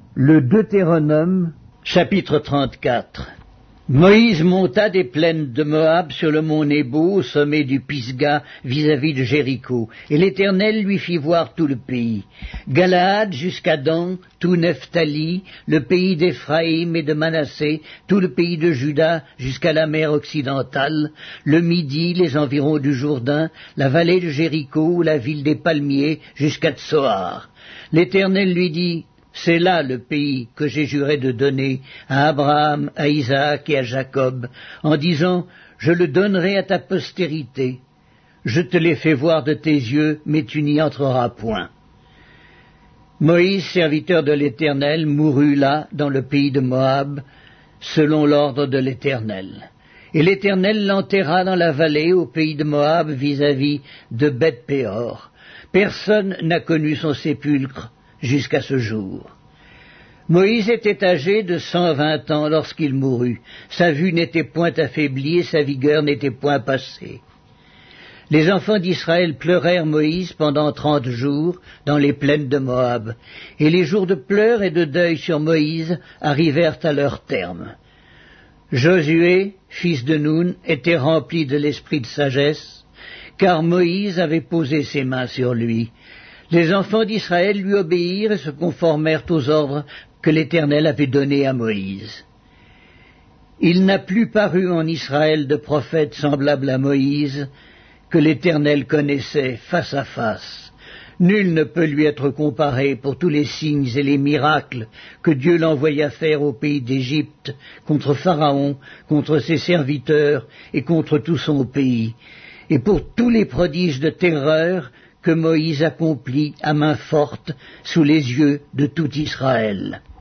Le Deutéronome, chapitre 34. Moïse monta des plaines de Moab sur le mont Nebo, au sommet du Pisga, vis-à-vis de Jéricho, et l'Éternel lui fit voir tout le pays. Galaad jusqu'à Dan, tout Nephtali, le pays d'Éphraïm et de Manassé, tout le pays de Juda jusqu'à la mer occidentale, le Midi, les environs du Jourdain, la vallée de Jéricho, la ville des palmiers, jusqu'à Tsoar. L'Éternel lui dit: c'est là le pays que j'ai juré de donner à Abraham, à Isaac et à Jacob, en disant: je le donnerai à ta postérité. Je te l'ai fait voir de tes yeux, mais tu n'y entreras point. Moïse, serviteur de l'Éternel, mourut là, dans le pays de Moab, selon l'ordre de l'Éternel. Et l'Éternel l'enterra dans la vallée, au pays de Moab, vis-à-vis de Beth-péor. Personne n'a connu son sépulcre jusqu'à ce jour. Moïse était âgé de 120 ans lorsqu'il mourut. Sa vue n'était point affaiblie et sa vigueur n'était point passée. Les enfants d'Israël pleurèrent Moïse pendant 30 jours dans les plaines de Moab, et les jours de pleurs et de deuil sur Moïse arrivèrent à leur terme. Josué, fils de Nun, était rempli de l'esprit de sagesse, car Moïse avait posé ses mains sur lui. Les enfants d'Israël lui obéirent et se conformèrent aux ordres que l'Éternel avait donnés à Moïse. Il n'a plus paru en Israël de prophète semblable à Moïse, que l'Éternel connaissait face à face. Nul ne peut lui être comparé pour tous les signes et les miracles que Dieu l'envoya faire au pays d'Égypte, contre Pharaon, contre ses serviteurs et contre tout son pays, et pour tous les prodiges de terreur que Moïse accomplit à main forte sous les yeux de tout Israël.